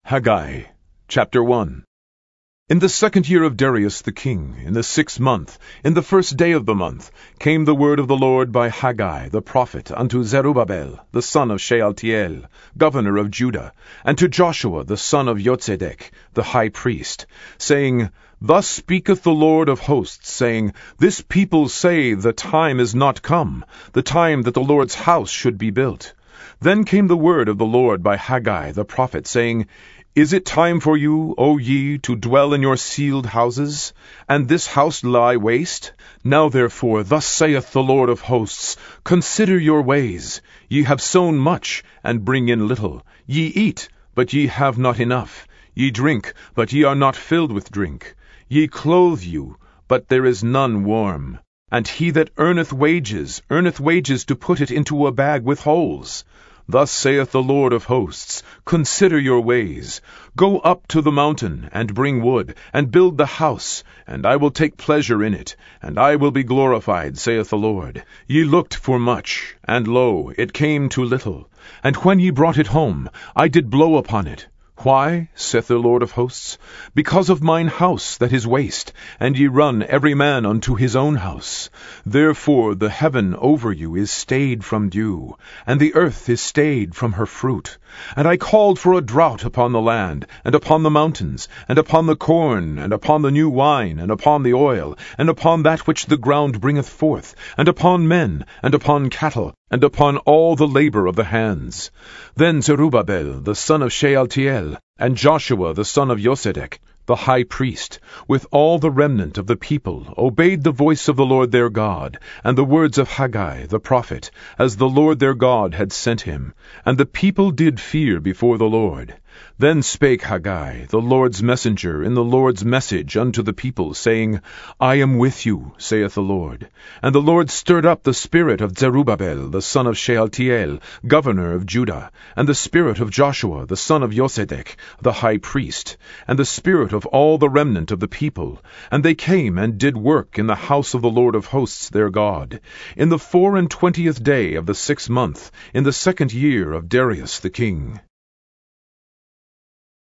Haggai, chapter 1. In the 2nd year of Darius the king, in the 6th month, in the 1st day of the month, came the word of the Lord by Haggai the prophet unto Zerubbabel the son of Shealtiel, governor of Judah, and to Joshua the son of Josedech, the high priest, saying, Thus speaketh the Lord of hosts, saying, This people say, The time is not come, the time that the Lord's house should be built. Then came the word of the Lord by Haggai the prophet, saying, Is it time for you, O ye, to dwell in your sealed houses, and this house lie waste? Now therefore, thus saith the Lord of hosts, Consider your ways. Ye have sown much, and bring in little. Ye eat, but ye have not enough. Ye drink, but ye are not filled with drink. Ye clothe you, but there is none warm. And he that earneth wages to put it into a bag with holes. Thus saith the Lord of hosts, Consider your ways. Go up to the mountain, and bring wood, and build the house, and I will take pleasure in it, and I will be glorified, saith the Lord. Ye looked for much, and lo, it came to little. And when ye brought it home, I did blow upon it. Why, saith the Lord of hosts? Because of mine house that is waste, and ye run every man unto his own house. Therefore the heaven over you is stayed from dew, and the earth is stayed from her fruit. And I called for a drought upon the land, and upon the mountains, and upon the corn, and upon the new wine, and upon the oil, and upon that which the ground bringeth forth, and upon men, and upon cattle, and upon all the labor of the hands. Then Zerubbabel the son of Shealtiel, and Joshua the son of Josedech, the high priest, with all the remnant of the people, obeyed the voice of the Lord their God, and the words of Haggai the prophet, as the Lord their God had sent him. And the people did fear before the Lord. Then spake Haggai, the Lord's messenger, in the Lord's message unto the people, saying, I am with you, saith the Lord. And the Lord stirred up the spirit of Zerubbabel the son of Shealtiel, governor of Judah, and the spirit of Joshua the son of Josedech, the high priest, and the spirit of all the remnant of the people. And they came and did work in the house of the Lord of hosts their God, in the 24th day of the 6th month, in the 2nd year of Darius the king.